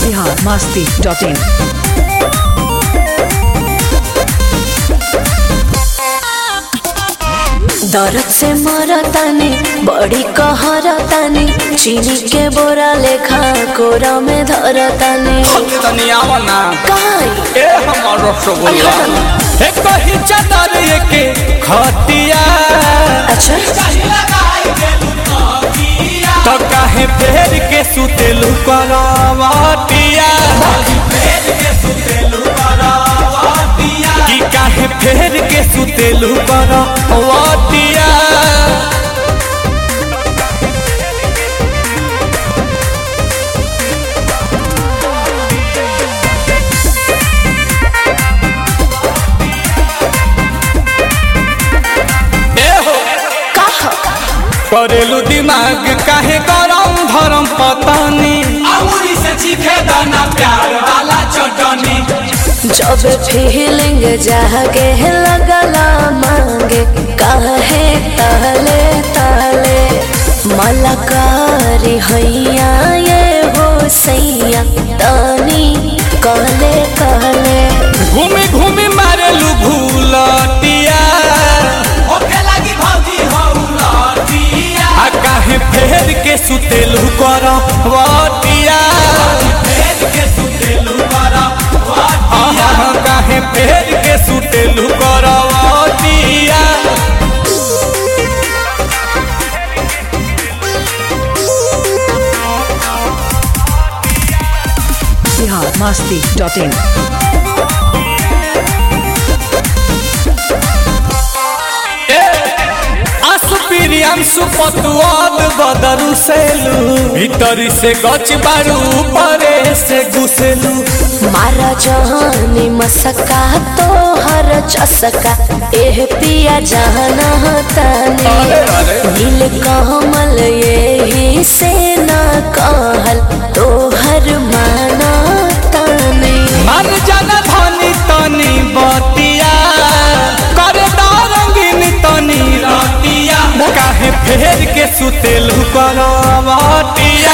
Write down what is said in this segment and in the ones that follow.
biharmasti.in। दर्द से मरतानी बड़ी कहरतानी चीनी के बोरा लेखा कोरा में धरतानी चादर के खटिया अच्छा तो काहे फेर के सुतेलू करवटिया कि काहे फेर के सुतेलू करवटिया करेलू दिमाग काहे गरम धरम पतानी अमूरी से चीखे दाना प्यार वाला चटनी जब फीलिंग जागे लगला मांगे काहे ताले ताले मलकारी हैया ये हो सैया तानी कहले कहले घूमी घूमी मारेलू भूलटिया काहे फेर के सुतेलू करवटिया काहे फेर के सुतेलू करवटिया biharmasti.in। सुपतुआद बदरू सेलू भीतरी से गच बारू परे से घुसेलू मारा जहानी मसका तो हर चसका एह पिया जहाना ताने नील कमल यही से ना कहल तो हर माना ताने मन जन धनी तनी बतिया कर रंगीन तनी रतिया काहे फेर के सुतेलू करवटिया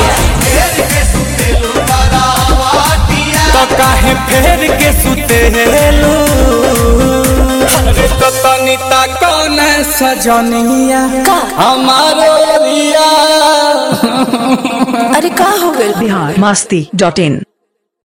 तो काहे फेर के सुतेलू तो तनी ता कौन सजनिया हमारो रिया अरे का हो गइल biharmasti.in।